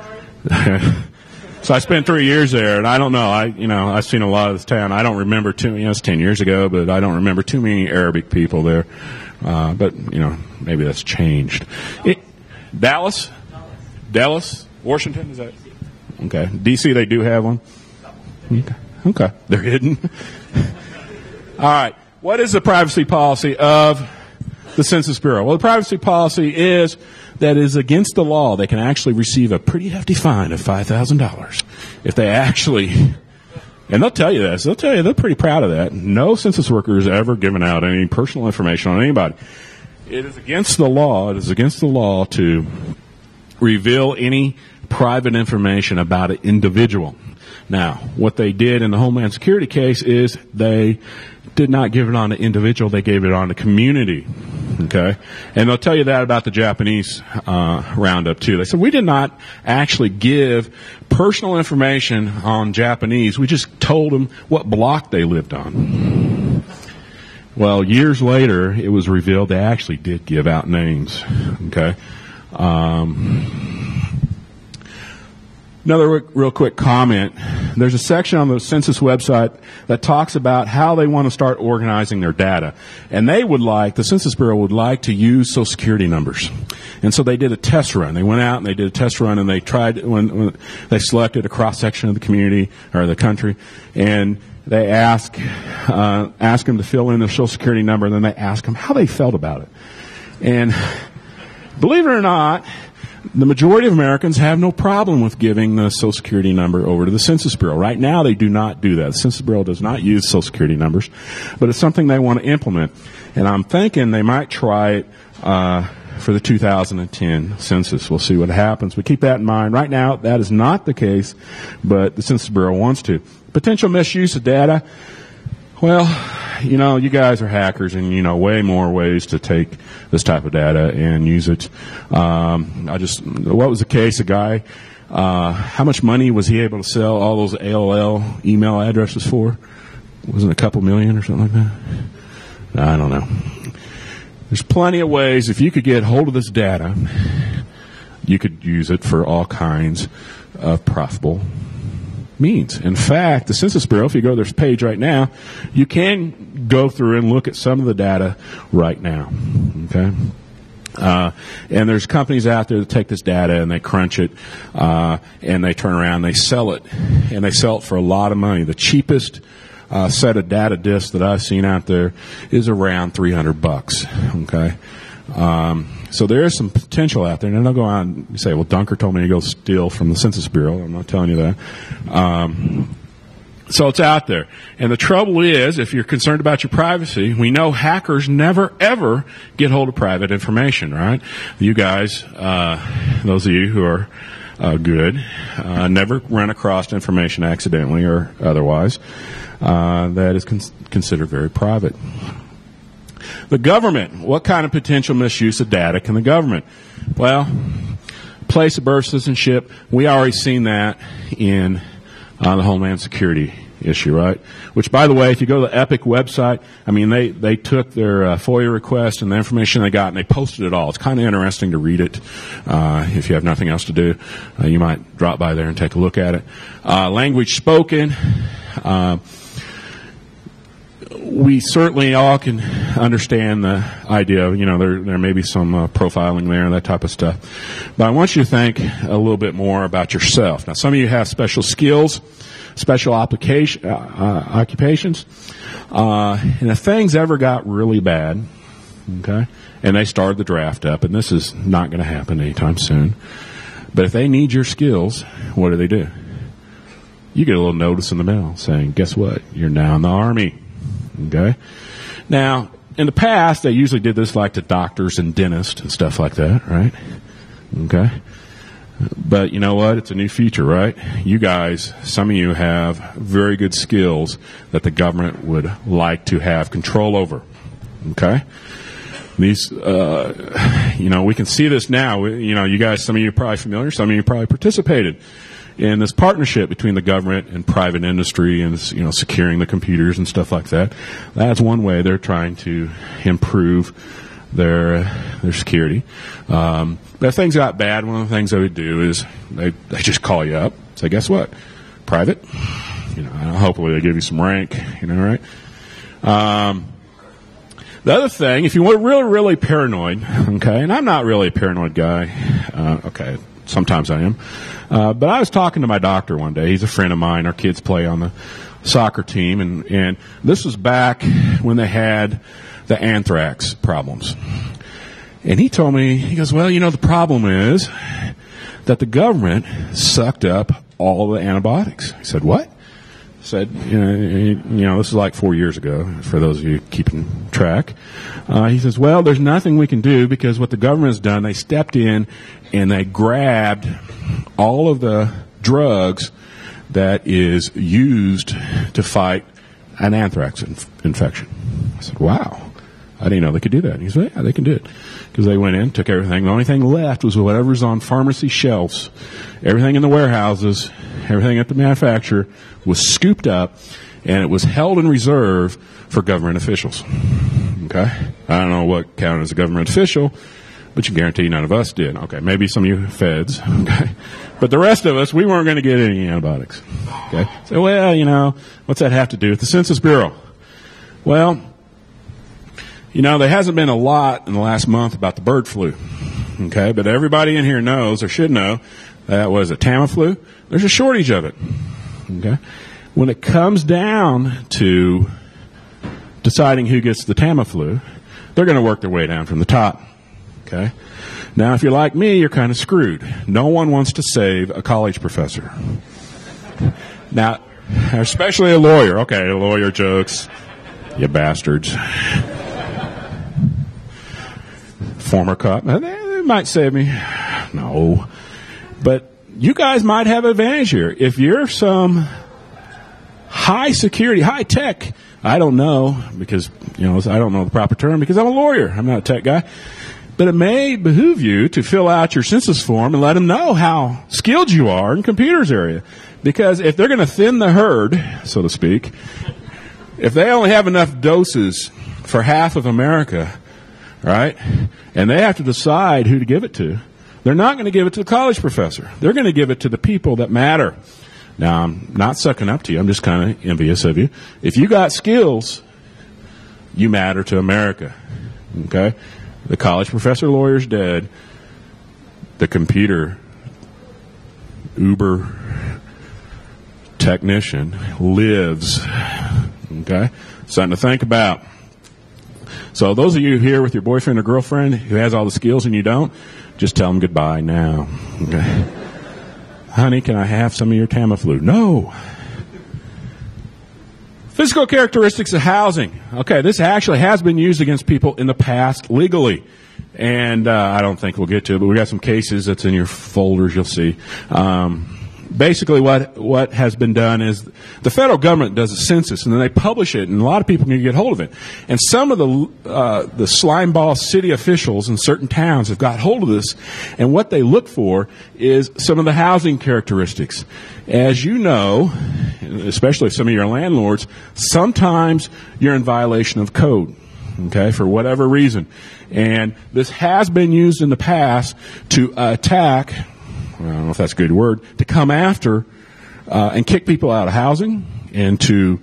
so I spent 3 years there, and I don't know. I've seen a lot of this town. I don't remember too. It's 10 years ago, but I don't remember too many Arabic people there. But maybe that's changed. Dallas, Washington, is that? Okay. DC, they do have one. Okay. They're hidden. All right. What is the privacy policy of the Census Bureau? Well, the privacy policy is that it is against the law. They can actually receive a pretty hefty fine of $5,000 if they actually. And they'll tell you this. They'll tell you they're pretty proud of that. No census worker has ever given out any personal information on anybody. It is against the law. It is against the law to reveal any private information about an individual. Now, what they did in the Homeland Security case is they did not give it on the individual. They gave it on the community. Okay? And they'll tell you that about the Japanese roundup, too. They said, we did not actually give personal information on Japanese. We just told them what block they lived on. Well, years later, it was revealed they actually did give out names. Okay? Another real quick comment. There's a section on the census website that talks about how they want to start organizing their data. And the Census Bureau would like to use Social Security numbers. And so they did a test run. They went out and they did a test run, and they tried, when they selected a cross-section of the community, or the country, and they asked them to fill in their Social Security number, and then they asked them how they felt about it. And believe it or not, the majority of Americans have no problem with giving the Social Security number over to the Census Bureau. Right now, they do not do that. The Census Bureau does not use Social Security numbers, but it's something they want to implement. And I'm thinking they might try it for the 2010 census. We'll see what happens. But keep that in mind. Right now, that is not the case, but the Census Bureau wants to. Potential misuse of data. Well, you guys are hackers, and you know way more ways to take this type of data and use it. What was the case? A guy How much money was he able to sell all those AOL email addresses for? Wasn't it a couple million or something like that? I don't know. There's plenty of ways. If you could get hold of this data, you could use it for all kinds of profitable means. In fact, the Census Bureau, if you go to their page right now, you can go through and look at some of the data right now. Okay? And there's companies out there that take this data and they crunch it, and they turn around and they sell it. And they sell it for a lot of money. The cheapest set of data disks that I've seen out there is around $300. Okay? So there is some potential out there. And then they'll go out and say, well, Dunker told me to go steal from the Census Bureau. I'm not telling you that. So it's out there. And the trouble is, if you're concerned about your privacy, we know hackers never, ever get hold of private information, right? You guys, those of you who are good, never run across information accidentally or otherwise that is considered very private. The government. What kind of potential misuse of data can the government? Well, place of birth, citizenship. We already seen that in the Homeland Security issue, right? Which, by the way, if you go to the Epic website, I mean, they took their FOIA request and the information they got and they posted it all. It's kind of interesting to read it. If you have nothing else to do, you might drop by there and take a look at it. Language spoken. We certainly all can understand the idea of, there may be some profiling there and that type of stuff. But I want you to think a little bit more about yourself. Now, some of you have special skills, special occupations. And if things ever got really bad, okay, and they started the draft up, and this is not going to happen anytime soon, but if they need your skills, what do? You get a little notice in the mail saying, guess what? You're now in the Army. Okay. Now, in the past, they usually did this like to doctors and dentists and stuff like that, right? Okay. But you know what? It's a new feature, right? You guys, some of you have very good skills that the government would like to have control over. Okay. These, we can see this now. You guys, some of you are probably familiar, some of you probably participated in this partnership between the government and private industry and, securing the computers and stuff like that. That's one way they're trying to improve their security. But if things got bad, one of the things they would do is they just call you up, say, guess what? Private. Hopefully they give you some rank, right? The other thing, if you were really, really paranoid, okay, and I'm not really a paranoid guy, okay, sometimes I am. But I was talking to my doctor one day. He's a friend of mine. Our kids play on the soccer team. And this was back when they had the anthrax problems. And he told me, he goes, well, the problem is that the government sucked up all the antibiotics. I said, what? I said, this is like 4 years ago, for those of you keeping track. He says, well, there's nothing we can do because what the government has done, they stepped in and they grabbed all of the drugs that is used to fight an anthrax infection. I said, wow. I didn't know they could do that. And he said, yeah, they can do it. Because they went in, took everything. The only thing left was whatever's on pharmacy shelves. Everything in the warehouses, everything at the manufacturer was scooped up, and it was held in reserve for government officials. Okay? I don't know what counted as a government official, but you guarantee none of us did. Okay, maybe some of you feds. Okay? But the rest of us, we weren't going to get any antibiotics. Okay? So, well, what's that have to do with the Census Bureau? Well, there hasn't been a lot in the last month about the bird flu. Okay? But everybody in here knows, or should know, that was a Tamiflu. There's a shortage of it. Okay? When it comes down to deciding who gets the Tamiflu, they're going to work their way down from the top. Okay? Now, if you're like me, you're kind of screwed. No one wants to save a college professor. Now, especially a lawyer. Okay, lawyer jokes. You bastards. Former cop. They might save me. No. But you guys might have an advantage here. If you're some high security, high tech, I don't know, because, I don't know the proper term because I'm a lawyer. I'm not a tech guy. But it may behoove you to fill out your census form and let them know how skilled you are in computers area. Because if they're going to thin the herd, so to speak, if they only have enough doses for half of America, right, and they have to decide who to give it to, they're not going to give it to the college professor. They're going to give it to the people that matter. Now, I'm not sucking up to you. I'm just kind of envious of you. If you got skills, you matter to America. Okay? The college professor lawyer's dead. The computer Uber technician lives. Okay? Something to think about. So those of you here with your boyfriend or girlfriend who has all the skills and you don't, just tell them goodbye now. Okay? Honey, can I have some of your Tamiflu? No. Physical characteristics of housing. Okay, this actually has been used against people in the past legally. And I don't think we'll get to it, but we got some cases that's in your folders you'll see. Basically what has been done is the federal government does a census and then they publish it and a lot of people can get hold of it. And some of the slimeball city officials in certain towns have got hold of this, and what they look for is some of the housing characteristics. As you know, especially some of your landlords, sometimes you're in violation of code, okay, for whatever reason. And this has been used in the past to attack, I don't know if that's a good word, to come after and kick people out of housing and to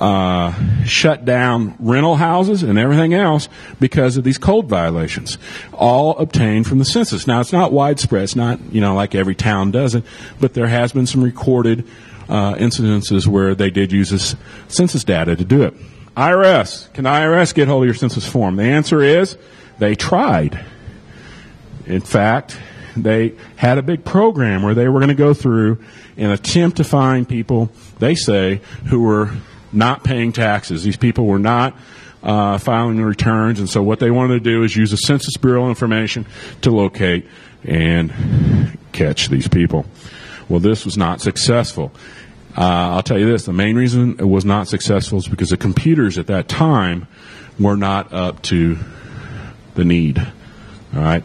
shut down rental houses and everything else because of these code violations, all obtained from the census. Now, it's not widespread. It's not, like every town does it, but there has been some recorded incidences where they did use this census data to do it. IRS. Can the IRS get hold of your census form? The answer is they tried. In fact, they had a big program where they were going to go through and attempt to find people, they say, who were not paying taxes. These people were not filing returns, and so what they wanted to do is use the Census Bureau information to locate and catch these people. Well, this was not successful. I'll tell you this, the main reason it was not successful is because the computers at that time were not up to the need. All right,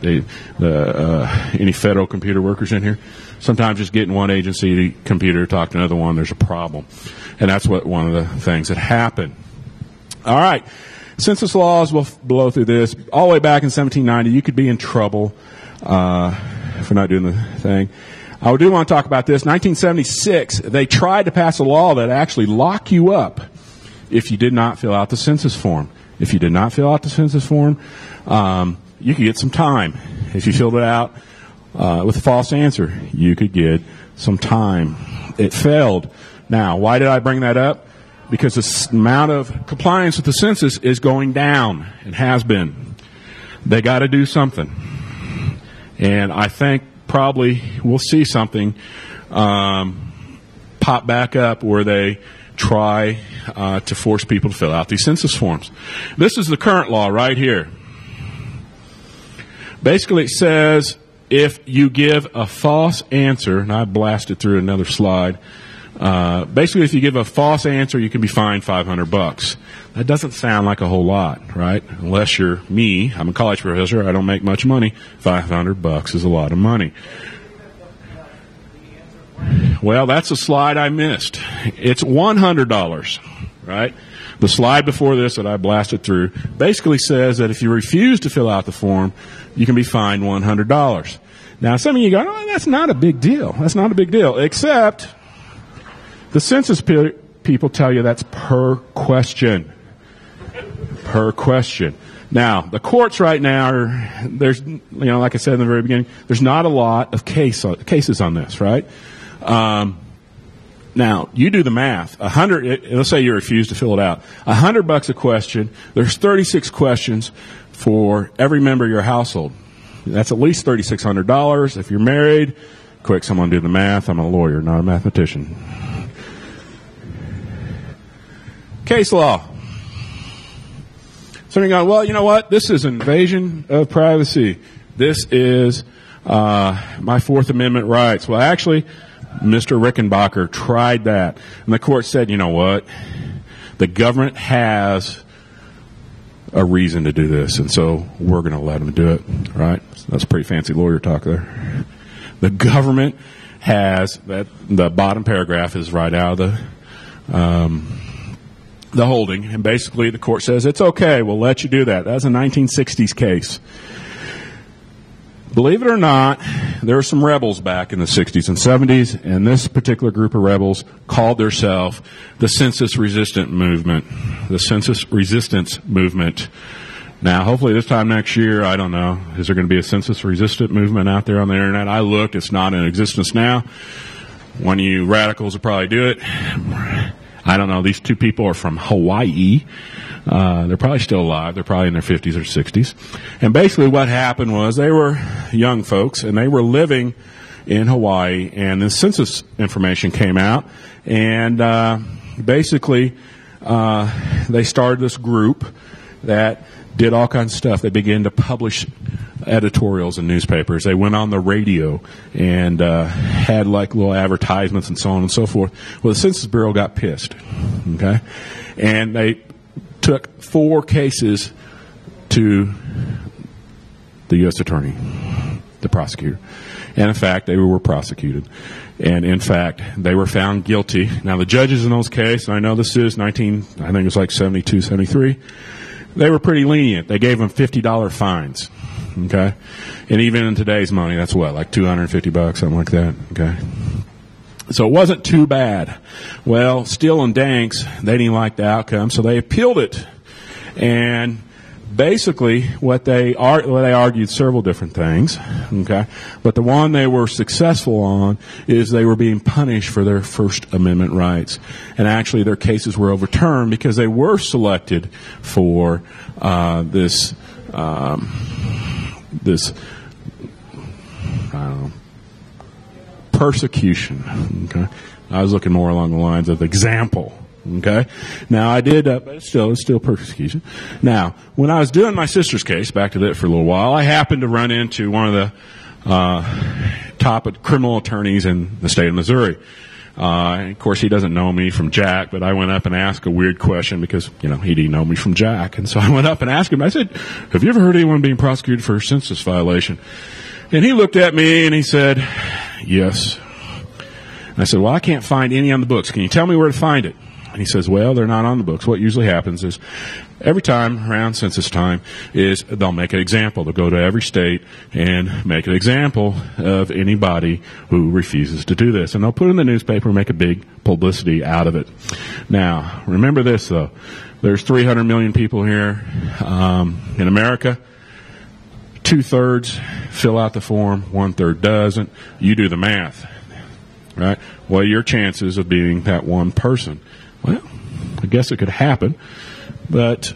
any federal computer workers in here? Sometimes just getting one agency computer to talk to another one, there's a problem. And that's one of the things that happened. All right, census laws, we'll blow through this. All the way back in 1790, you could be in trouble for not doing the thing. I do want to talk about this. 1976, they tried to pass a law that actually lock you up if you did not fill out the census form. If you did not fill out the census form, you could get some time. If you filled it out with a false answer, you could get some time. It failed. Now, why did I bring that up? Because the amount of compliance with the census is going down. It has been. They got to do something. And I think probably we'll see something pop back up where they try to force people to fill out these census forms. This is the current law right here. Basically, it says if you give a false answer, and I blasted through another slide. Basically, if you give a false answer, you can be fined $500. That doesn't sound like a whole lot, right? Unless you're me. I'm a college professor. I don't make much money. $500 is a lot of money. Well, that's a slide I missed. It's $100, right? The slide before this that I blasted through basically says that if you refuse to fill out the form, you can be fined $100. Now, some of you go, oh, that's not a big deal. That's not a big deal. Except the census people tell you that's per question. Per question. Now, the courts right now there's, like I said in the very beginning, there's not a lot of cases on this, right? Now, you do the math. Let's say you refuse to fill it out. $100 a question. There's 36 questions for every member of your household. That's at least $3,600. If you're married, quick, someone do the math. I'm a lawyer, not a mathematician. Case law. So you're going, well, you know what? This is an invasion of privacy. This is my Fourth Amendment rights. Well, actually, Mr. Rickenbacker tried that. And the court said, you know what? The government has a reason to do this, and so we're going to let them do it, right? That's pretty fancy lawyer talk there. The government has that. The bottom paragraph is right out of the holding, and basically the court says it's okay. We'll let you do that. That's a 1960s case. Believe it or not, there were some rebels back in the 60s and 70s, and this particular group of rebels called themselves the Census Resistant Movement. The Census Resistance Movement. Now, hopefully this time next year, I don't know, is there going to be a census resistant movement out there on the internet? I looked, it's not in existence now. One of you radicals will probably do it. I don't know, these two people are from Hawaii. They're probably still alive. They're probably in their 50s or 60s. And basically what happened was they were young folks, and they were living in Hawaii, and the census information came out, and basically they started this group that did all kinds of stuff. They began to publish editorials in newspapers. They went on the radio and had like little advertisements and so on and so forth. Well, the Census Bureau got pissed, okay? And they took 4 cases to the U.S. Attorney, the prosecutor. And in fact, they were prosecuted. And in fact, they were found guilty. Now, the judges in those cases, and I know this is I think it was like 72, 73, they were pretty lenient. They gave them $50 fines. Okay? And even in today's money, that's what, like $250, something like that. Okay? So it wasn't too bad. Well, Steele and Danks, they didn't like the outcome, so they appealed it. And basically, what they argued several different things, okay? But the one they were successful on is they were being punished for their First Amendment rights. And actually, their cases were overturned because they were selected for this I don't know, persecution. Okay, I was looking more along the lines of example. Okay, now I did, but it's still persecution. Now, when I was doing my sister's case, back to that for a little while, I happened to run into one of the top criminal attorneys in the state of Missouri. And of course, he doesn't know me from Jack, but I went up and asked a weird question because, he didn't know me from Jack. And so I went up and asked him, I said, have you ever heard of anyone being prosecuted for a census violation? And he looked at me and he said, yes. And I said, well, I can't find any on the books. Can you tell me where to find it? And he says, well, they're not on the books. What usually happens is every time around census time is they'll make an example. They'll go to every state and make an example of anybody who refuses to do this. And they'll put it in the newspaper and make a big publicity out of it. Now, remember this, though. There's 300 million people here in America. 2/3 fill out the form, 1/3 doesn't. You do the math, right? What are your chances of being that one person? Well, I guess it could happen, but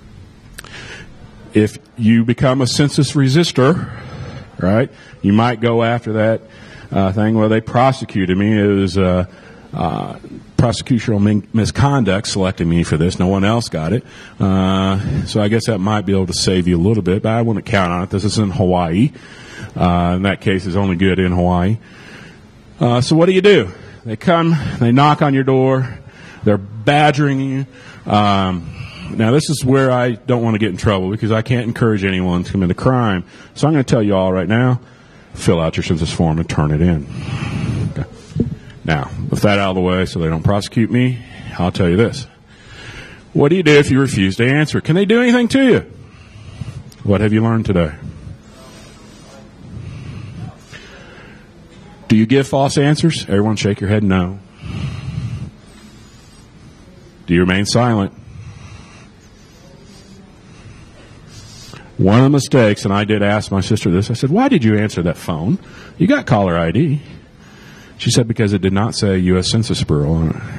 if you become a census resistor, right, you might go after that thing where they prosecuted me. It was prosecutorial misconduct selecting me for this. No one else got it. So I guess that might be able to save you a little bit, but I wouldn't count on it. This is in Hawaii. In that case, it's only good in Hawaii. So what do? They come, they knock on your door. They're badgering you. Now, this is where I don't want to get in trouble because I can't encourage anyone to commit a crime. So I'm going to tell you all right now, fill out your census form and turn it in. Okay. Now, with that out of the way so they don't prosecute me, I'll tell you this. What do you do if you refuse to answer? Can they do anything to you? What have you learned today? Do you give false answers? Everyone shake your head no. Do you remain silent? One of the mistakes, and I did ask my sister this, I said, why did you answer that phone? You got caller ID. She said, because it did not say U.S. Census Bureau on it.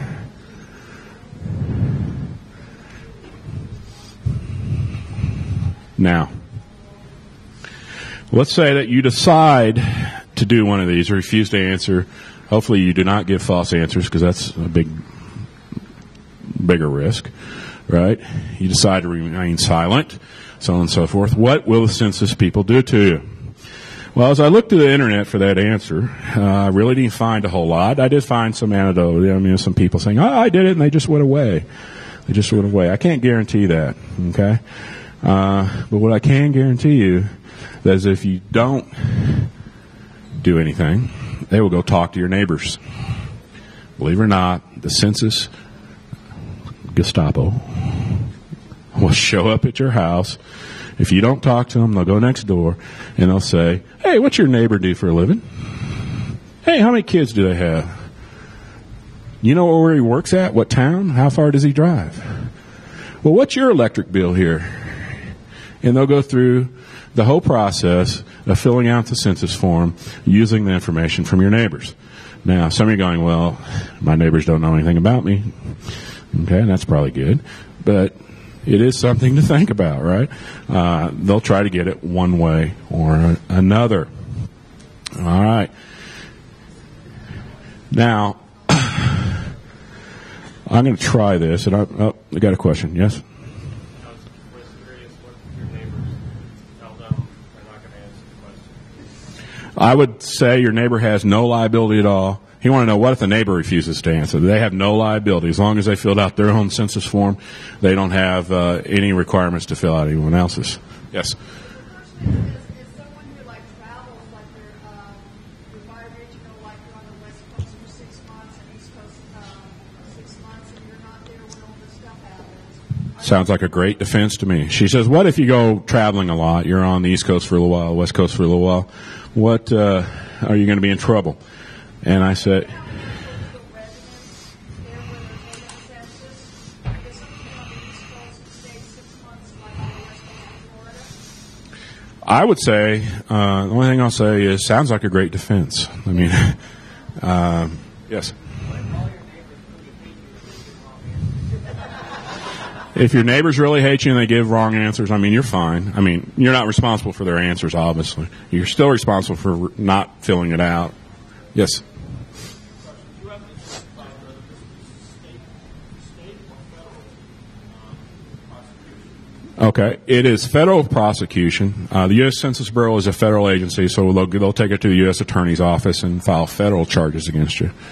Now, let's say that you decide to do one of these or refuse to answer. Hopefully you do not give false answers because that's a bigger risk, right? You decide to remain silent, so on and so forth. What will the census people do to you? Well, as I looked through the internet for that answer, I really didn't find a whole lot. I did find some anecdote. Some people saying, I did it, and they just went away. I can't guarantee that, okay? But what I can guarantee you is if you don't do anything, they will go talk to your neighbors. Believe it or not, the census Gestapo will show up at your house. If you don't talk to them, they'll go next door and they'll say, hey, what's your neighbor do for a living? Hey, how many kids do they have? You know where he works at? What town? How far does he drive? Well, what's your electric bill here? And they'll go through the whole process of filling out the census form using the information from your neighbors. Now, some of you are going, well, my neighbors don't know anything about me. Okay, that's probably good. But it is something to think about, right? They'll try to get it one way or another. All right. Now, I'm going to try this, and I got a question. Yes? I was curious what your neighbors tell them they're not going to answer the question. I would say your neighbor has no liability at all. You want to know what if the neighbor refuses to answer? They have no liability. As long as they filled out their own census form, they don't have any requirements to fill out anyone else's. Yes? Is someone who travels, you're bi-regional, you're on the West Coast for 6 months and East Coast 6 months, and you're not there when all this stuff happens? Sounds like a great defense to me. She says, what if you go traveling a lot? You're on the East Coast for a little while, West Coast for a little while. What are you going to be in trouble? And I said, I would say, the only thing I'll say is, sounds like a great defense. I mean, yes. If your neighbors really hate you and they give wrong answers, I mean, you're fine. I mean, you're not responsible for their answers, obviously. You're still responsible for not filling it out. Yes. Okay, it is federal prosecution. The U.S. Census Bureau is a federal agency, so they'll take it to the U.S. Attorney's Office and file federal charges against you.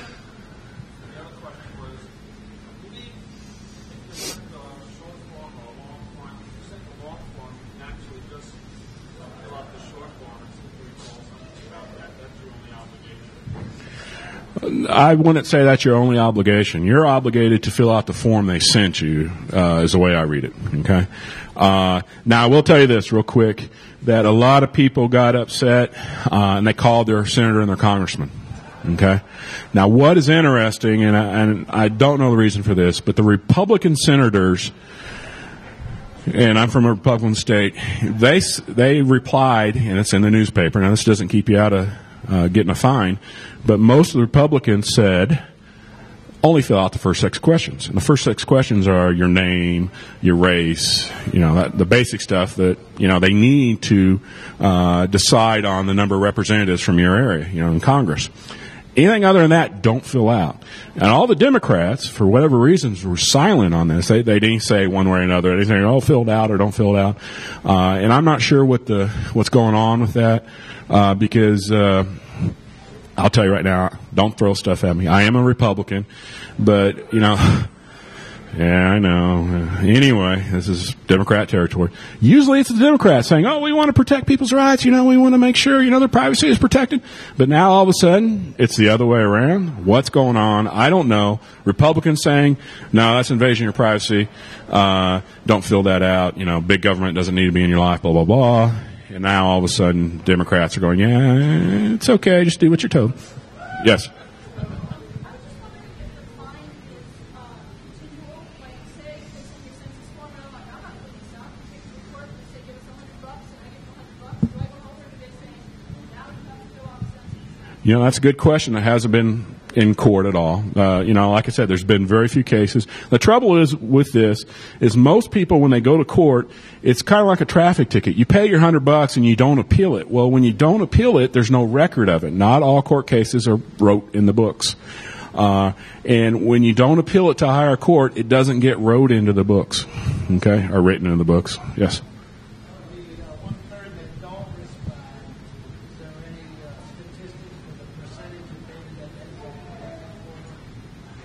I wouldn't say that's your only obligation. You're obligated to fill out the form they sent you, is the way I read it. Okay. Now I will tell you this real quick, that a lot of people got upset, and they called their senator and their congressman. Okay. Now what is interesting, and I don't know the reason for this, but the Republican senators, and I'm from a Republican state, they replied, and it's in the newspaper. Now this doesn't keep you out of getting a fine, but most of the Republicans said only fill out the first 6 questions. And the first 6 questions are your name, your race, the basic stuff that, they need to decide on the number of representatives from your area, in Congress. Anything other than that, don't fill out. And all the Democrats, for whatever reasons, were silent on this. They didn't say one way or another. They say, oh, filled out or don't fill it out. And I'm not sure what's going on with that, because I'll tell you right now, don't throw stuff at me. I am a Republican, but, yeah, I know. Anyway, this is Democrat territory. Usually it's the Democrats saying, oh, we want to protect people's rights. We want to make sure, their privacy is protected. But now all of a sudden, it's the other way around. What's going on? I don't know. Republicans saying, no, that's invasion of your privacy. Don't fill that out. Big government doesn't need to be in your life, blah, blah, blah. And now all of a sudden, Democrats are going, yeah, it's okay. Just do what you're told. Yes. That's a good question. It hasn't been in court at all. Like I said, there's been very few cases. The trouble is with this is most people, when they go to court, it's kind of like a traffic ticket. You pay your $100 and you don't appeal it. Well, when you don't appeal it, there's no record of it. Not all court cases are wrote in the books. And when you don't appeal it to a higher court, it doesn't get wrote into the books. Okay? Or written in the books. Yes.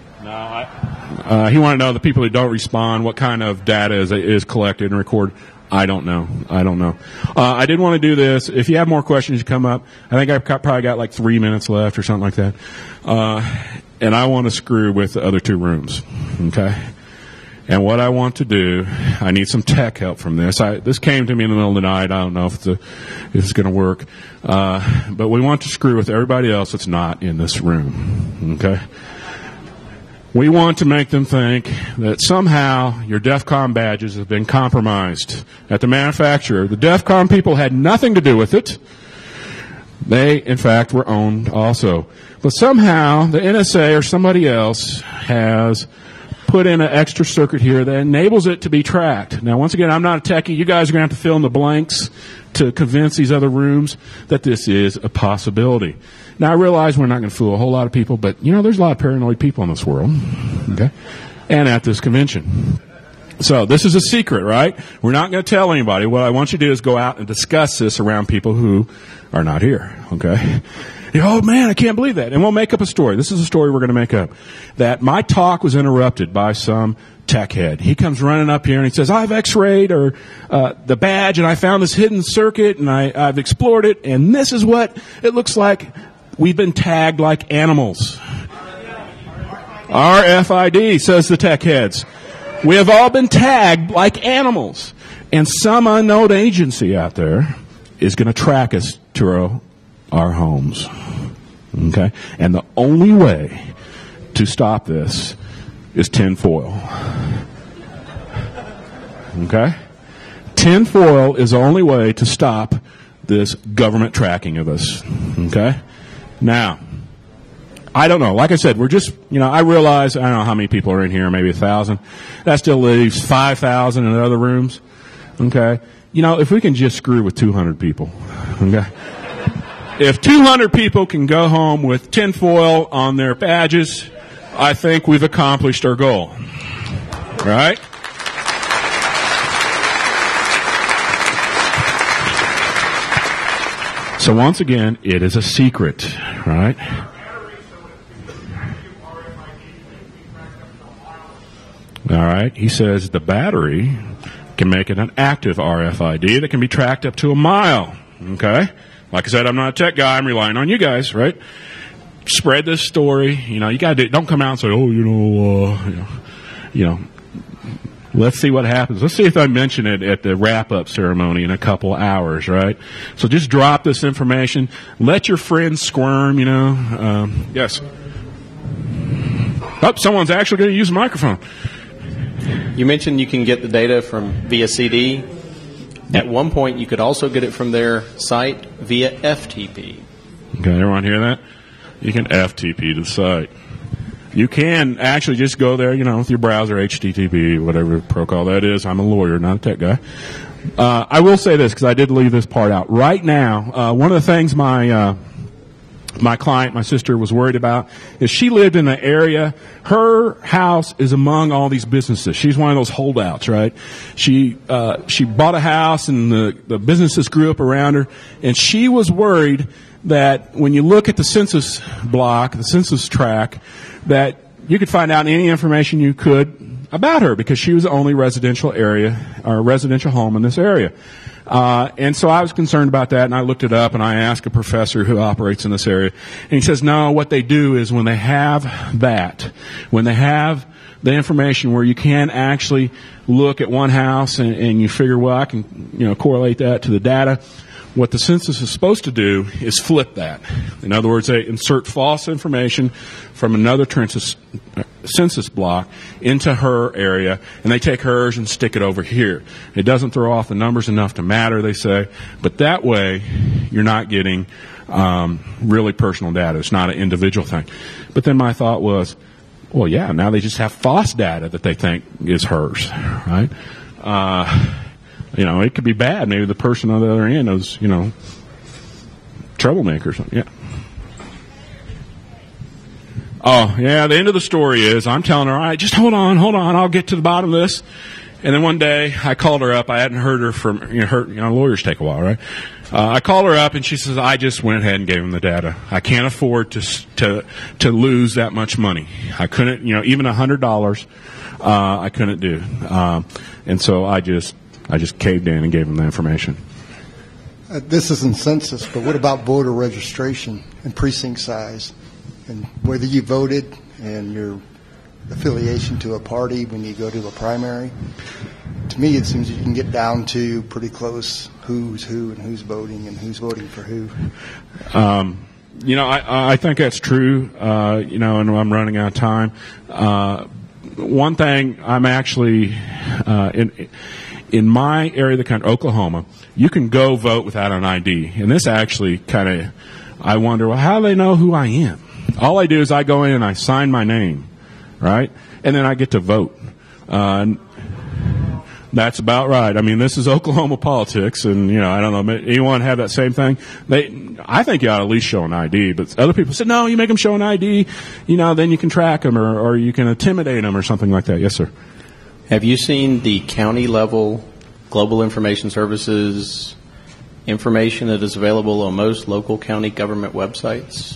No, he wanted to know the people who don't respond, what kind of data is collected and recorded. I don't know. I did want to do this. If you have more questions, you come up. I think I've probably got like 3 minutes left or something like that. And I want to screw with the other two rooms. Okay? And what I want to do, I need some tech help from this. This came to me in the middle of the night. I don't know if it's going to work. But we want to screw with everybody else that's not in this room. Okay? We want to make them think that somehow your DEF CON badges have been compromised at the manufacturer. The DEF CON people had nothing to do with it. They, in fact, were owned also. But somehow the NSA or somebody else has put in an extra circuit here that enables it to be tracked. Now, once again, I'm not a techie. You guys are going to have to fill in the blanks to convince these other rooms that this is a possibility. Now, I realize we're not going to fool a whole lot of people, but, there's a lot of paranoid people in this world, okay, and at this convention. So this is a secret, right? We're not going to tell anybody. What I want you to do is go out and discuss this around people who are not here, okay? Oh, man, I can't believe that. And we'll make up a story. This is a story we're going to make up. That my talk was interrupted by some tech head. He comes running up here and he says, I've x-rayed the badge and I found this hidden circuit and I've explored it and this is what it looks like. We've been tagged like animals. RFID, says the tech heads. We have all been tagged like animals. And some unknown agency out there is going to track us to our homes. Okay? And the only way to stop this is tinfoil. Okay? Tinfoil is the only way to stop this government tracking of us. Okay? Now, I don't know. Like I said, we're just, I realize, I don't know how many people are in here, maybe 1,000. That still leaves 5,000 in the other rooms. Okay? If we can just screw with 200 people. Okay? If 200 people can go home with tinfoil on their badges, I think we've accomplished our goal. Right? So once again, it is a secret, right? All right. He says the battery can make it an active RFID that can be tracked up to a mile. Okay? Like I said, I'm not a tech guy. I'm relying on you guys, right? Spread this story. You got to don't come out and say, let's see what happens. Let's see if I mention it at the wrap-up ceremony in a couple hours, right? So just drop this information. Let your friends squirm, Yes. Oh, someone's actually going to use a microphone. You mentioned you can get the data via CD. At one point, you could also get it from their site via FTP. Okay, everyone hear that? You can FTP to the site. You can actually just go there, with your browser, HTTP, whatever protocol that is. I'm a lawyer, not a tech guy. I will say this, because I did leave this part out. Right now, one of the things my client, my sister, was worried about is she lived in an area. Her house is among all these businesses. She's one of those holdouts, right? She bought a house and the businesses grew up around her, and she was worried that when you look at the census block, the census tract, that you could find out any information you could about her because she was the only residential area or residential home in this area. And so I was concerned about that, and I looked it up, and I asked a professor who operates in this area, and he says, no, what they do is when they have when they have the information where you can actually look at one house and you figure, well, I can, correlate that to the data, what the census is supposed to do is flip that. In other words, they insert false information from another census block into her area, and they take hers and stick it over here. It doesn't throw off the numbers enough to matter, they say, but that way you're not getting really personal data. It's not an individual thing. But then my thought was, well, yeah, now they just have false data that they think is hers, right? It could be bad. Maybe the person on the other end is, troublemaker or something. Yeah. Oh, yeah, the end of the story is I'm telling her, all right, just hold on, I'll get to the bottom of this. And then one day I called her up. I hadn't heard her from, lawyers take a while, right? I called her up and she says, I just went ahead and gave them the data. I can't afford to lose that much money. I couldn't, even $100, I couldn't do. And so I just I just caved in and gave them the information. This isn't census, but what about voter registration and precinct size, and whether you voted and your affiliation to a party when you go to a primary? To me, it seems you can get down to pretty close who's who and who's voting for who. I think that's true. And I'm running out of time. One thing, I'm actually in my area of the country, Oklahoma, you can go vote without an ID. And this actually kind of, I wonder, well, how do they know who I am? All I do is I go in and I sign my name, right? And then I get to vote. That's about right. I mean, this is Oklahoma politics, and, I don't know, anyone have that same thing? I think you ought to at least show an ID, but other people said, no, you make them show an ID, then you can track them or you can intimidate them or something like that. Yes, sir. Have you seen the county level Global Information Services information that is available on most local county government websites?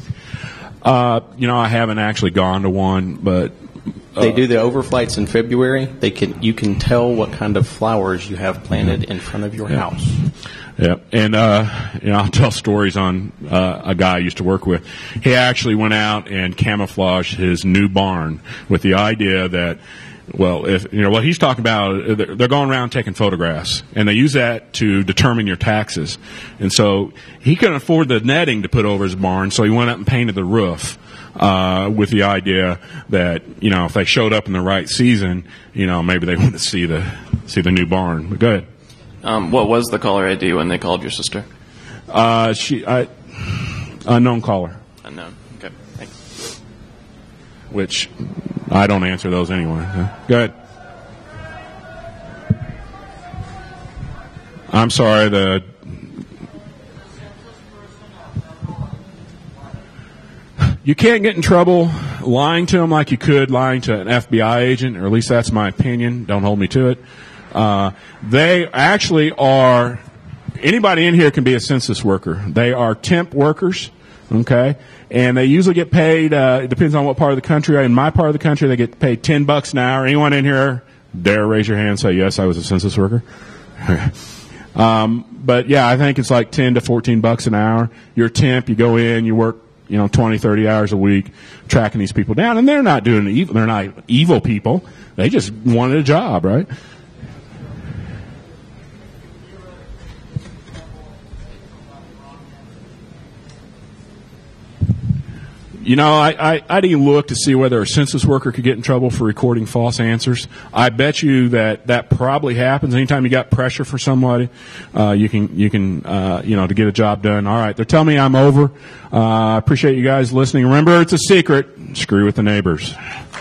I haven't actually gone to one, but they do the overflights in February. You can tell what kind of flowers you have planted in front of your house. Yeah, and I'll tell stories on a guy I used to work with. He actually went out and camouflaged his new barn with the idea that, well, if what he's talking about, they're going around taking photographs, and they use that to determine your taxes. And so he couldn't afford the netting to put over his barn, so he went up and painted the roof. With the idea that, if they showed up in the right season, maybe they want to see the new barn. But go ahead. What was the caller ID when they called your sister? Unknown caller. Unknown. Okay. Thanks. Which I don't answer those anyway. Go ahead. I'm sorry, you can't get in trouble lying to them like you could lying to an FBI agent, or at least that's my opinion. Don't hold me to it. They actually are, anybody in here can be a census worker. They are temp workers, okay? And they usually get paid, it depends on what part of the country. In my part of the country, they get paid $10 an hour. Anyone in here dare raise your hand and say, yes, I was a census worker? But yeah, I think it's like $10 to $14 an hour. You're a temp, you go in, you work 20, 30 hours a week tracking these people down. And they're not doing evil. They're not evil people. They just wanted a job, right? I didn't look to see whether a census worker could get in trouble for recording false answers. I bet you that probably happens. Anytime you got pressure for somebody, you can to get a job done. All right. They're telling me I'm over. I appreciate you guys listening. Remember, it's a secret. Screw with the neighbors.